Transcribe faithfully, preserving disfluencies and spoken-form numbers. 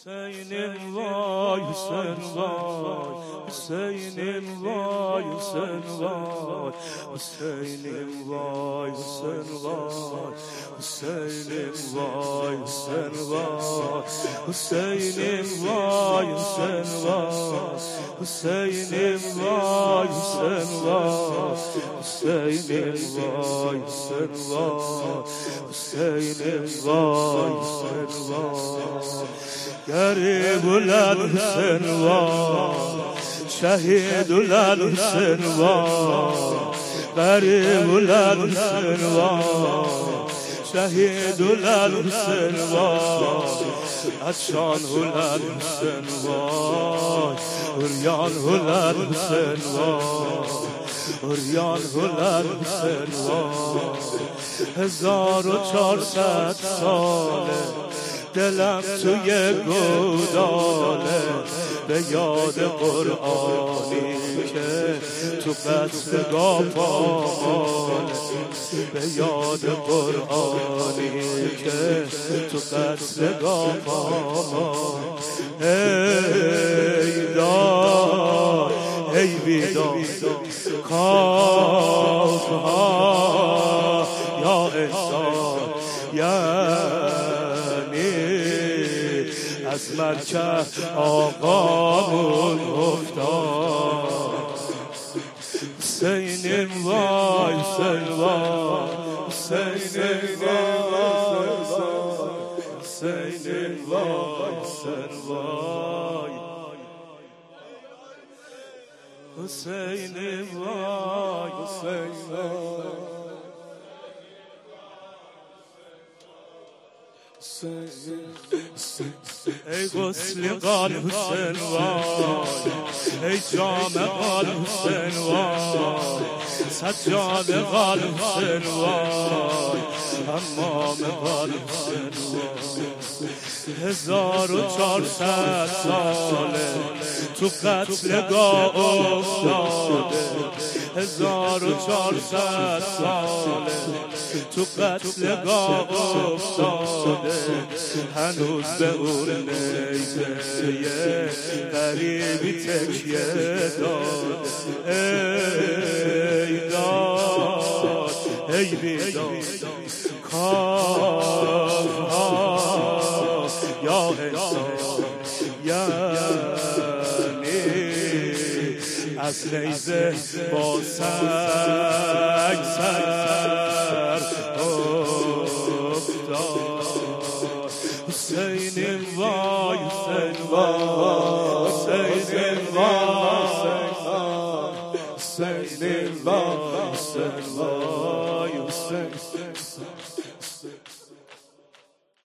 Hüseyin'im vay Hüseyin vay, Hüseyin'im vay Hüseyin vay, Hüseyin'im vay Hüseyin vay, Hüseyin'im vay Hüseyin vay, Hüseyin'im vay Hüseyin vay, Hüseyin'im vay Hüseyin vay, Hüseyin'im vay Hüseyin vay, Hüseyin'im vay Hüseyin vay. Garib ulan Hüseyin vay, şehid ulan Hüseyin vay, garib ulan Hüseyin vay, şehid ulan Hüseyin vay, açan ulan Hüseyin vay, uryan ulan Hüseyin vay, uryan ulan Hüseyin vay. هزار و چهارصد ساله دلم توی گوداله به یاد قرآنی که تو قصدگاه پاماله، به یاد قرآنی که تو قصدگاه پاماله. ای دار ای بیدار کافها یا انسان یعنی از مرکز آقامون افتاد. حسینیم وای حسین وای، حسینیم وای حسینیم وای حسین وای، حسینیم وای حسین وای. ای غسل قال حسین وای، ای جام قال حسین وای، سجاد قال حسین وای، حمام قال حسین وای. هزار و چهارصد ساله تو قتلگاه افتاده، هزار و چهارصد ساله تو قتلگاه افتاده، هنوز به اون نیزه غریبی تکیه داده. ای داد ای بیداد کافها یا انسان یعنی از نیزه با سنگ سر افتاد. حسینیم وای حسین وای، حسینیم وای حسینیم وای، حسین وای حسین.